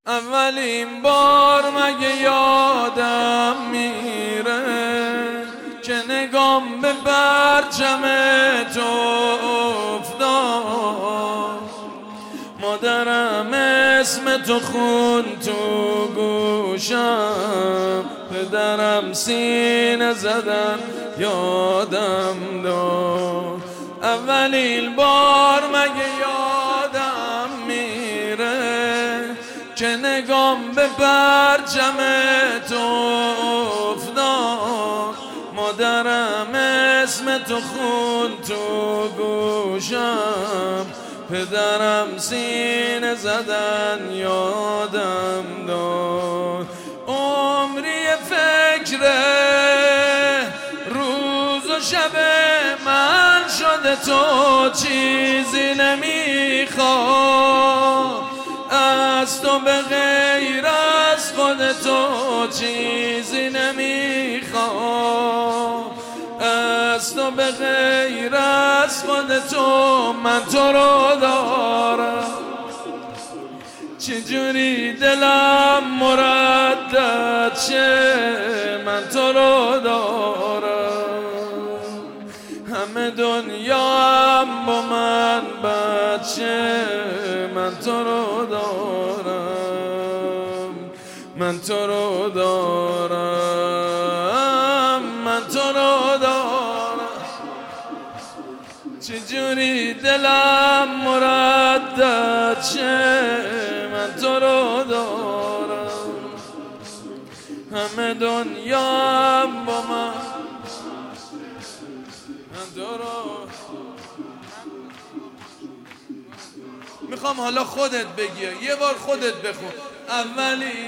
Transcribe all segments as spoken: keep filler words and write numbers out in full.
اولین بار مگه یادم میره که نگام به پرچم تو افتاد، مادرم اسم تو خون تو گوشم، پدرم سینه زدن یادم داد. اولین بار مگه یادم میره که نگام به پرچم تو افتاد، مادرم اسم تو خون تو گوشم، پدرم سینه زدن یادم داد. عمری فکر روز و شب من شده، تو چیزی نمیخوام از تو به غیر از خود، تو چیزی نمیخوام از تو به غیر از خود، تو من تو رو دارم. چجوری دلم مردد شه من تو رو دارم، همه دنیا هم با من بچه من تو رو دارم، من تو رو دارم، من تو رو دارم. چجوری دلم مردد شه من تو رو دارم، همه دنیا هم با من من تو رو. میخوام حالا خودت بگی، یه بار خودت بخون. اولین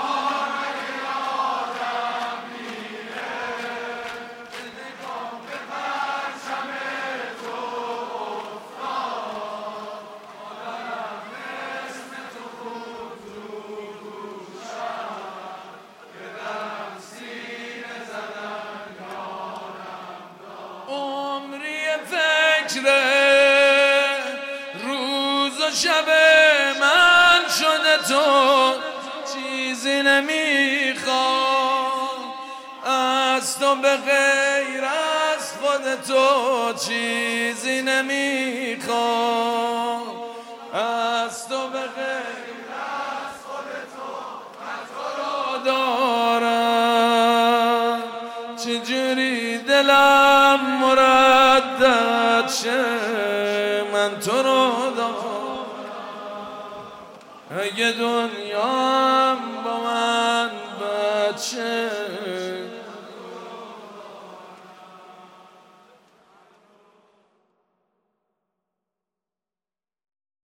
فکر روز و شب من شده، تو چیزی نمیخوام از تو به غیر از خود، تو چیزی نمیخوام از تو به غیر از خود، تو من تو رو دارم. چجوری دلم مردد شه من تو رو دارم، اگه دنیا با من